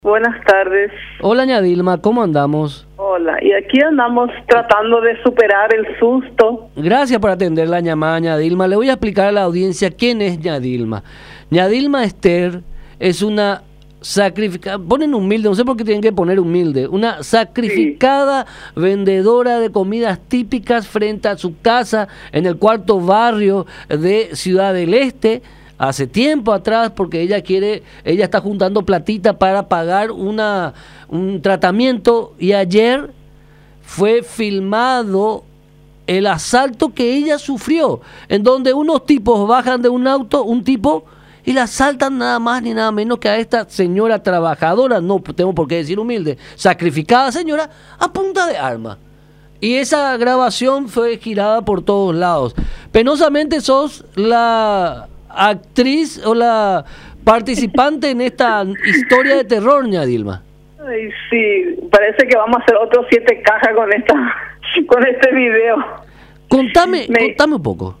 Buenas tardes. Hola, Ñadilma, ¿cómo andamos? Hola, y aquí andamos tratando de superar el susto. Gracias por atender la llamada, Ñadilma. Le voy a explicar a la audiencia quién es Ñadilma. Ñadilma Esther es una sacrificada, ponen humilde, no sé por qué tienen que poner humilde, una sacrificada vendedora de comidas típicas frente a su casa en el cuarto barrio de Ciudad del Este. Hace tiempo atrás, porque ella está juntando platita para pagar un tratamiento, y ayer fue filmado el asalto que ella sufrió, en donde unos tipos bajan de un auto, un tipo, y la asaltan nada más ni nada menos que a esta señora trabajadora, no tengo por qué decir humilde, sacrificada señora, a punta de arma. Y esa grabación fue girada por todos lados. Penosamente sos la actriz o la participante en esta historia de terror, Ñadilma. Ay, sí, parece que vamos a hacer otros 7 cajas con este video. Contame un poco.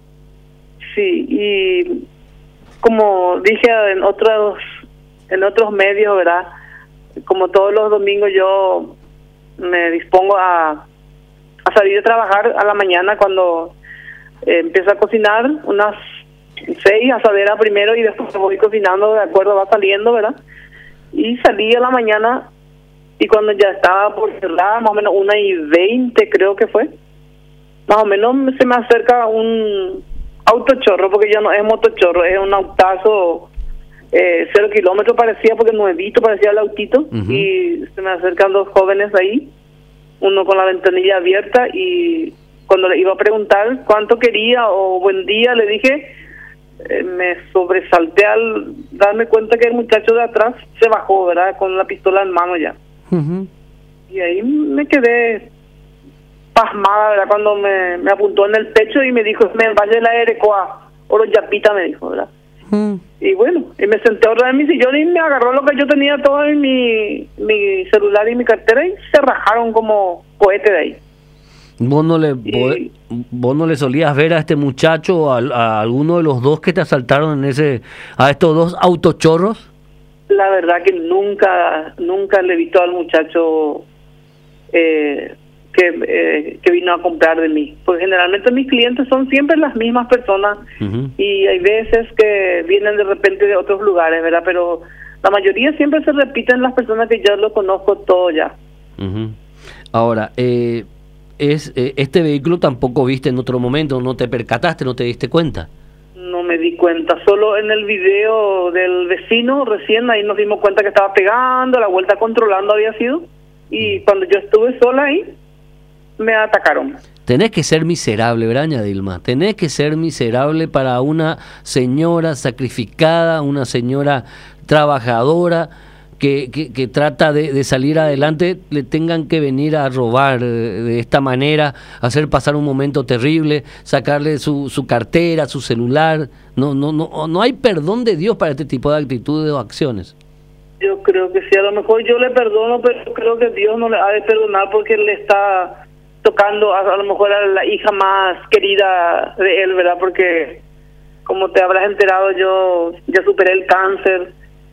Sí, y como dije en otros medios, ¿verdad? Como todos los domingos yo me dispongo a salir de trabajar a la mañana cuando empiezo a cocinar unas 6 asaderas primero y después voy cocinando de acuerdo va saliendo, ¿verdad? Y salí a la mañana y cuando ya estaba por cerrar, más o menos 1:20 creo que fue, más o menos se me acerca un autochorro, porque ya no es motochorro, es un autazo 0 kilómetros parecía, porque nuevito parecía el autito. Y se me acercan 2 jóvenes ahí, uno con la ventanilla abierta, y cuando le iba a preguntar cuánto quería o buen día, le dije, me sobresalté al darme cuenta que el muchacho de atrás se bajó, ¿verdad? Con la pistola en mano ya. Y ahí me quedé pasmada, ¿verdad? Cuando me apuntó en el pecho y me dijo, me vaya la Erecoa, oro yapita, me dijo, ¿verdad? Y bueno, y me senté otra vez en mi sillón y me agarró lo que yo tenía todo en mi celular y mi cartera y se rajaron como cohete de ahí. ¿Vos no le solías ver a este muchacho o a alguno de los 2 que te asaltaron a estos 2 autochorros? La verdad que nunca le he visto al muchacho que vino a comprar de mí, porque generalmente mis clientes son siempre las mismas personas. Y hay veces que vienen de repente de otros lugares, ¿verdad? Pero la mayoría siempre se repiten las personas que yo lo conozco todo ya. Ahora, este vehículo tampoco viste en otro momento, no te percataste, no te diste cuenta. No me di cuenta, solo en el video del vecino recién ahí nos dimos cuenta que estaba pegando, la vuelta controlando había sido, y cuando yo estuve sola ahí, me atacaron. Tenés que ser miserable, ¿verdad, Ñadilma? Tenés que ser miserable para una señora sacrificada, una señora trabajadora que trata de salir adelante, le tengan que venir a robar de esta manera, hacer pasar un momento terrible, sacarle su cartera, su celular. No hay perdón de Dios para este tipo de actitudes o acciones. Yo creo que sí, a lo mejor yo le perdono, pero creo que Dios no le ha de perdonar porque le está tocando a lo mejor a la hija más querida de él, ¿verdad? Porque como te habrás enterado, yo ya superé el cáncer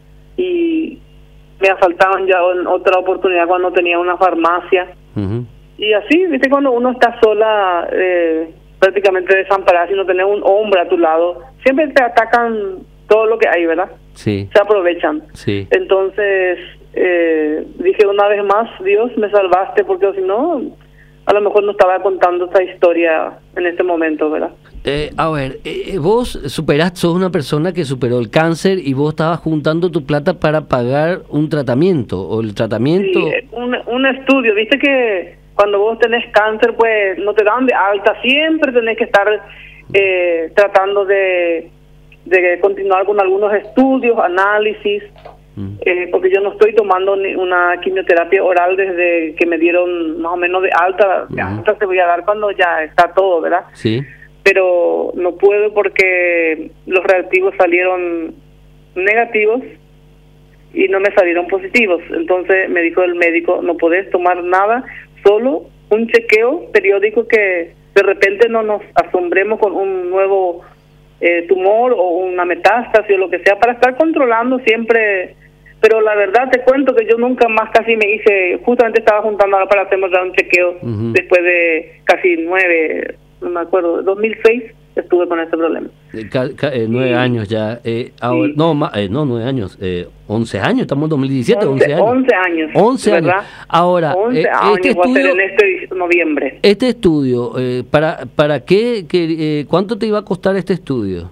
y me asaltaban ya en otra oportunidad cuando tenía una farmacia. Y así, viste, cuando uno está sola, prácticamente desamparada, si no tenés un hombre a tu lado, siempre te atacan todo lo que hay, ¿verdad? Sí. Se aprovechan. Sí. Entonces, dije una vez más, Dios, me salvaste, porque si no, a lo mejor no estaba contando esta historia en este momento, ¿verdad? A ver, vos sos una persona que superó el cáncer y vos estabas juntando tu plata para pagar un tratamiento, o el tratamiento... Sí, un estudio, viste que cuando vos tenés cáncer, pues no te dan de alta, siempre tenés que estar tratando de continuar con algunos estudios, análisis, porque yo no estoy tomando una quimioterapia oral desde que me dieron más o menos de alta. De alta se voy a dar cuando ya está todo, ¿verdad? Sí. Pero no puedo porque los reactivos salieron negativos y no me salieron positivos. Entonces me dijo el médico, no podés tomar nada, solo un chequeo periódico, que de repente no nos asombremos con un nuevo tumor o una metástasis o lo que sea, para estar controlando siempre pero la verdad te cuento que yo nunca más casi me hice, justamente estaba juntando ahora para hacerme un chequeo después de casi 9, no me acuerdo, 2006 estuve con ese problema. 9 años ya, ahora, no, 9 años, 11 años, estamos en 2017, 11 años. 11 años, 11 años. ¿verdad? Ahora, 11 años este voy a hacer estudio, en este noviembre. este estudio, ¿para qué, cuánto te iba a costar este estudio?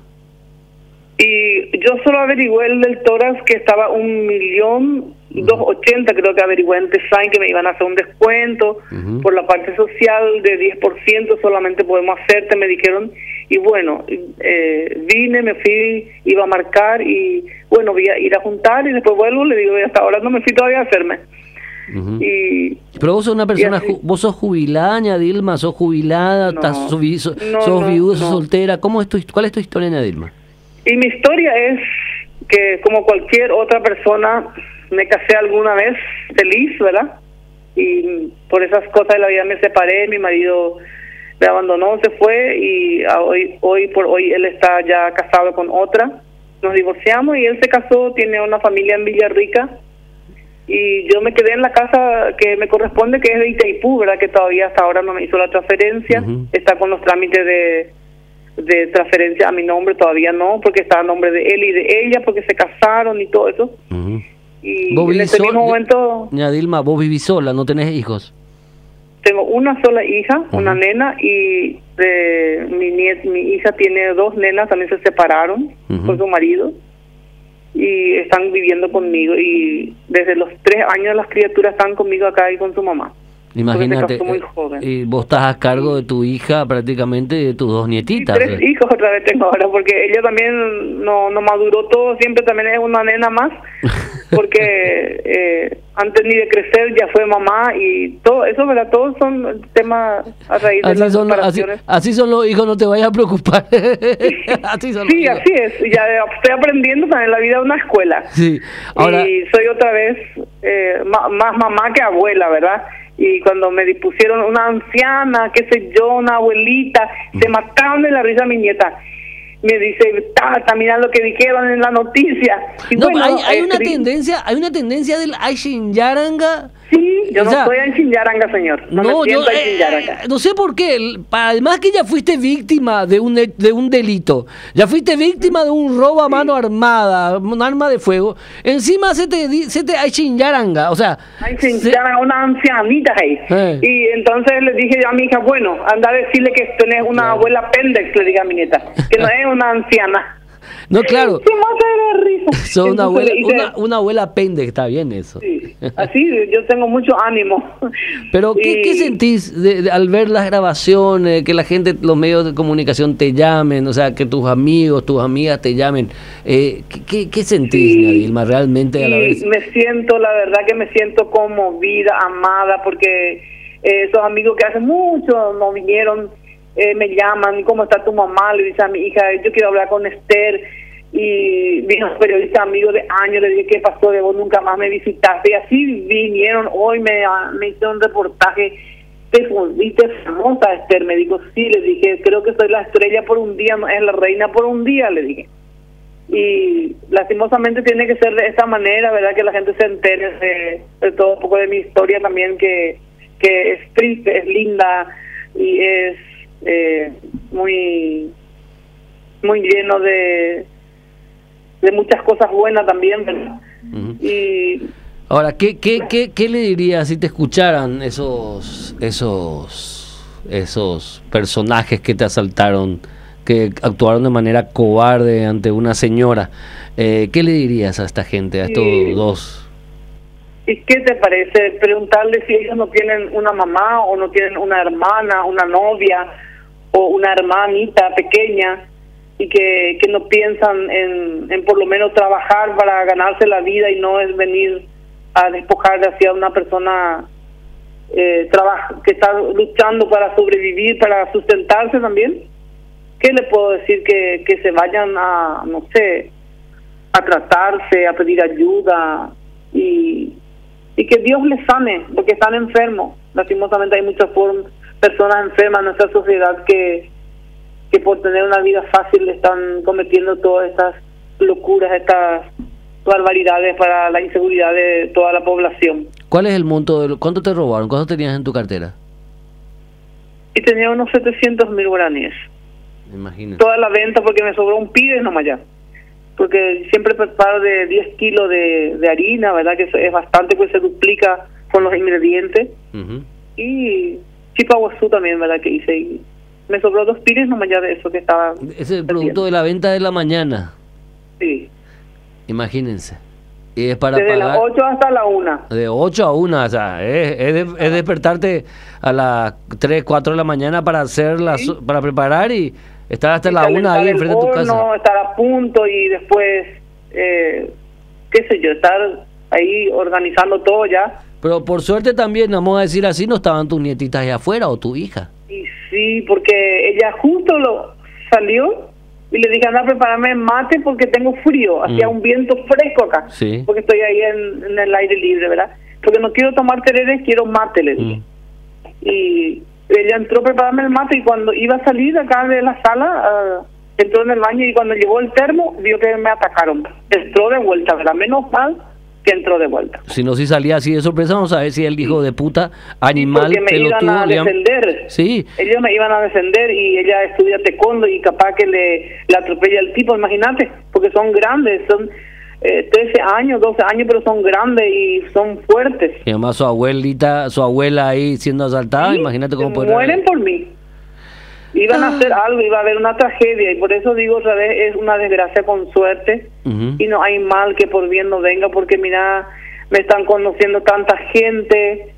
Y yo solo averigué el del tórax que estaba 1.280.000, creo que averigué en Design que me iban a hacer un descuento por la parte social de 10%, solamente podemos hacerte, me dijeron. Y bueno, vine, me fui, iba a marcar y bueno, voy a ir a juntar y después vuelvo, le digo, hasta ahora no me fui todavía a hacerme. Pero vos sos una persona, vos sos jubilada, Ñadilma, sos jubilada, sos viuda, sos soltera, ¿cuál es tu historia, Ñadilma? Y mi historia es que como cualquier otra persona me casé alguna vez feliz, ¿verdad? Y por esas cosas de la vida me separé, mi marido me abandonó, se fue y hoy por hoy él está ya casado con otra. Nos divorciamos y él se casó, tiene una familia en Villarrica y yo me quedé en la casa que me corresponde, que es de Itaipú, ¿verdad? Que todavía hasta ahora no me hizo la transferencia, está con los trámites de transferencia a mi nombre, todavía no, porque está a nombre de él y de ella, porque se casaron y todo eso. Y en ese mismo momento... Ñadilma, vos vivís sola, no tenés hijos. Tengo una sola hija, una nena, y mi hija tiene 2 nenas, también se separaron con su marido, y están viviendo conmigo, y desde los 3 años las criaturas están conmigo acá y con su mamá. Imagínate, muy joven. Y vos estás a cargo de tu hija, prácticamente de tus 2 nietitas. 3 hijos otra vez tengo ahora, porque ella también no maduró todo, siempre también es una nena más, porque antes ni de crecer ya fue mamá y todo eso, ¿verdad? Todos son temas a raíz de las separaciones. Así son los hijos, no te vayas a preocupar. Así son sí, así es, ya estoy aprendiendo también, la vida es una escuela. Sí. Ahora, y soy otra vez más mamá que abuela, ¿verdad? Y cuando me dispusieron una anciana, qué sé yo, una abuelita, se mataron de la risa mi nieta. Me dice, tata, mira lo que dijeron en la noticia. Y no, bueno, hay una tendencia del Aishin Yaranga. Sí, yo no soy Aishin Yaranga, señor. No sé por qué. Además que ya fuiste víctima de un delito. Ya fuiste víctima de un robo a mano armada, un arma de fuego. Encima se te Aishin Yaranga, o sea... Aishin Yaranga, una ancianita ahí. Y entonces le dije a mi hija, bueno, anda a decirle que tenés una abuela pendex, le dije a mi nieta, que no es una anciana. No, claro. Se mata de risa. Son una abuela pendex, está bien eso. Sí, así yo tengo mucho ánimo. Pero ¿qué sentís al ver las grabaciones, que la gente, los medios de comunicación te llamen, o sea, que tus amigos, tus amigas te llamen? ¿Qué sentís, Ñadilma, realmente a la vez? La verdad que me siento conmovida, amada, porque esos amigos que hace mucho no vinieron, me llaman, ¿cómo está tu mamá? Le dice a mi hija, yo quiero hablar con Esther. Y vino un periodista amigo de años, le dije, ¿qué pasó? De vos nunca más me visitaste. Y así vinieron, hoy me hicieron un reportaje, te volviste famosa, Esther. Me dijo, sí, le dije, creo que soy la estrella por un día, no es la reina por un día, le dije. Y lastimosamente tiene que ser de esta manera, ¿verdad? Que la gente se entere de todo un poco de mi historia también, que es triste, es linda y es muy lleno de muchas cosas buenas también, ¿verdad? Y ahora, ¿qué le dirías si te escucharan esos personajes que te asaltaron, que actuaron de manera cobarde ante una señora? ¿Qué le dirías a esta gente, a estos dos? ¿Y qué te parece? Preguntarle si ellos no tienen una mamá o no tienen una hermana, una novia o una hermanita pequeña, y que no piensan en por lo menos trabajar para ganarse la vida y no es venir a despojar hacia una persona que está luchando para sobrevivir, para sustentarse también. ¿Qué le puedo decir? Que se vayan a, no sé, a tratarse, a pedir ayuda y que Dios les sane, porque están enfermos. Lastimosamente hay muchas personas enfermas en nuestra sociedad que por tener una vida fácil están cometiendo todas estas locuras, barbaridades para la inseguridad de toda la población. ¿Cuál es el monto? ¿Cuánto te robaron? ¿Cuánto tenías en tu cartera? Y tenía unos 700.000 guaraníes. Imagínate. Toda la venta, porque me sobró un pibe nomás ya. Porque siempre preparo de 10 kilos de harina, ¿verdad? Que es bastante, pues se duplica con los ingredientes. Y chipaguazú también, ¿verdad? Que hice. Y me sobró 2 pibes nomás ya de eso que estaba. Es el producto de la venta de la mañana. Sí. Imagínense. Y es para desde pagar las 8 hasta la 1. de 8 a 1, o sea, es despertarte a las 3, 4 de la mañana para hacer para preparar y estar hasta la 1 ahí enfrente de tu casa. Estar a punto y después, qué sé yo, estar ahí organizando todo ya. Pero por suerte también, vamos a decir así, no estaban tus nietitas allá afuera o tu hija. Y sí, porque ella justo salió y le dije, anda a prepararme mate porque tengo frío, hacía un viento fresco acá, porque estoy ahí en el aire libre, ¿verdad? Porque no quiero tomar tereres, quiero mate, le dije. Y ella entró a prepararme el mate y cuando iba a salir acá de la sala, entró en el baño y cuando llegó el termo, vio que me atacaron. Entró de vuelta, ¿verdad? Menos mal que entró de vuelta. Si no, si salía así de sorpresa, vamos a ver si el hijo de puta, animal, porque me iban a defender. Sí. Ellos me iban a defender y ella estudia taekwondo y capaz que le atropella al tipo, imagínate, porque son grandes, son 13 años, 12 años, pero son grandes y son fuertes. Y además su abuela ahí siendo asaltada, imagínate cómo puede... mueren por mí. Iban a hacer algo, iba a haber una tragedia y por eso digo otra vez, es una desgracia con suerte y no hay mal que por bien no venga, porque mira, me están conociendo tanta gente,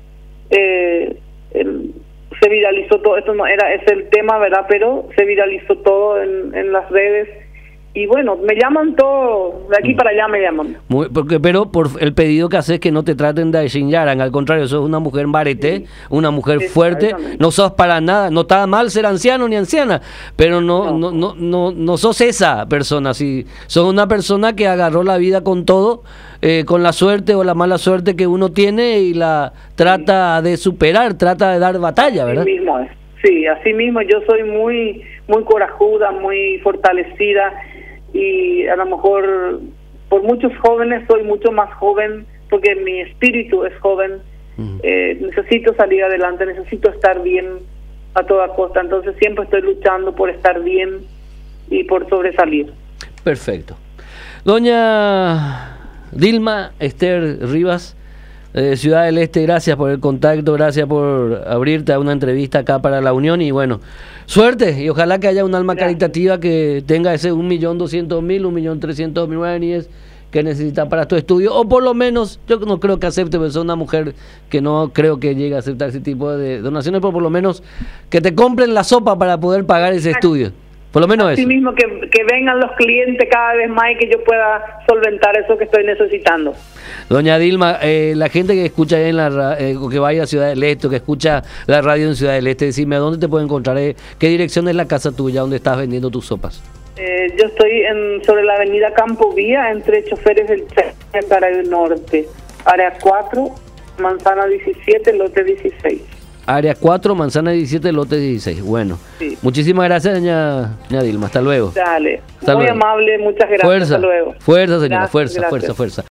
se viralizó todo, esto no era ese el tema, ¿verdad? Pero se viralizó todo en las redes. Y bueno, me llaman todo, de aquí para allá me llaman. Pero por el pedido que haces que no te traten de Xinjiang, al contrario, sos una mujer barete, una mujer fuerte, no sos para nada, no está mal ser anciano ni anciana, pero no sos esa persona, sí, sos una persona que agarró la vida con todo, con la suerte o la mala suerte que uno tiene y la trata de superar, trata de dar batalla, ¿verdad? Así mismo es. Sí, así mismo yo soy muy corajuda, muy fortalecida. Y a lo mejor por muchos jóvenes soy mucho más joven porque mi espíritu es joven. Necesito salir adelante, necesito estar bien a toda costa, entonces siempre estoy luchando por estar bien y por sobresalir. Perfecto. Doña Dilma Esther Rivas, Ciudad del Este, gracias por el contacto, gracias por abrirte a una entrevista acá para La Unión y bueno, suerte y ojalá que haya un alma caritativa que tenga ese 1.200.000, 1.300.000 guaraníes que necesita para tu estudio, o por lo menos, yo no creo que acepte, porque soy una mujer que no creo que llegue a aceptar ese tipo de donaciones, pero por lo menos que te compren la sopa para poder pagar ese estudio. Por lo menos así eso. Mismo que vengan los clientes cada vez más y que yo pueda solventar eso que estoy necesitando. Doña Dilma, la gente que escucha en que vaya a Ciudad del Este, que escucha la radio en Ciudad del Este, decime, ¿a dónde te puede encontrar? ¿Qué dirección es la casa tuya donde estás vendiendo tus sopas? Yo estoy sobre la avenida Campo Vía, entre choferes del tren para el norte. Área 4, manzana 17, lote 16. Área 4, manzana 17, lote 16. Bueno, muchísimas gracias, doña Dilma. Hasta luego. Dale, hasta muy luego. amable, muchas gracias. Fuerza, hasta luego. Fuerza, señora, Gracias, fuerza.